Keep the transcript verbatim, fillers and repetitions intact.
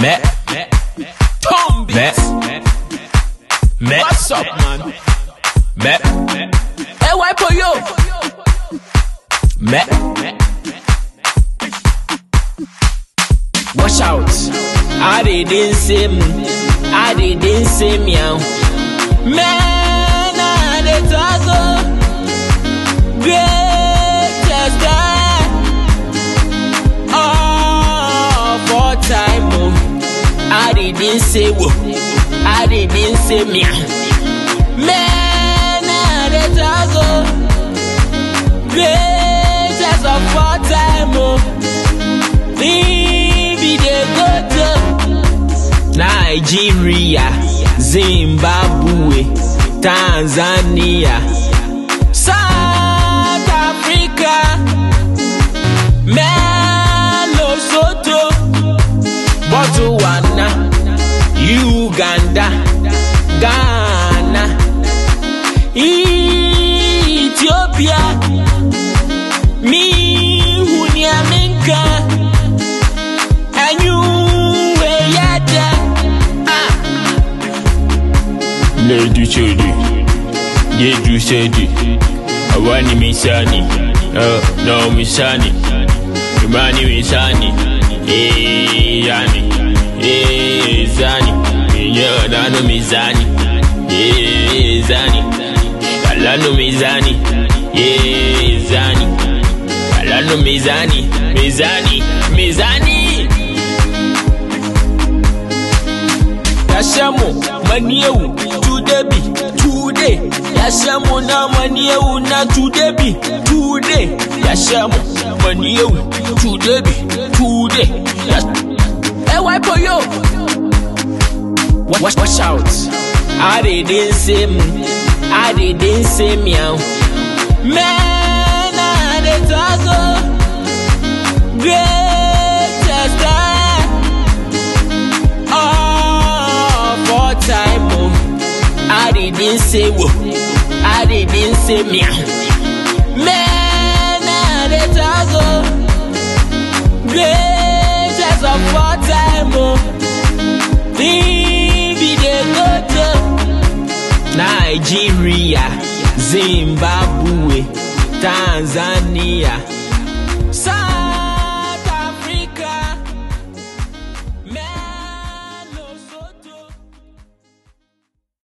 Met, Tom Met, Met, what's up, man? Met, hey, why for you? Met, watch out. I didn't say me, I didn't say meow. Man, I did talk greatest time. Oh, for time, oh. I didn't say whoa, I didn't say meow. Man, I did talk greatest of all time, oh. Baby, they go to Nigeria, Zimbabwe, Tanzania, South Africa, Lesotho, Botswana, Uganda, Ghana, Ethiopia, mi hunyaminka, and you way yada. Lady Chedi, Yedu Chedi, Awani Misani, oh no Misani, Imani Misani, eh Yani, eh Zani, Yodano Mizani, eh Zani, Alano Mizani, eh Zani, Alano Mizani, Mizani, Mizani. Yashamo, Manieu. Today, today, Yashamo na manieu na today, today, Yashamo manieu today, today. Hey, why for you? Watch, watch out! I didn't say me, I didn't say meow. Man, I did talk greatest time. Oh, for time, oh. I didn't say whoa, I didn't say meow. Man, I did talk greatest of all time, oh. Baby, they go to Nigeria, Zimbabwe, Tanzania.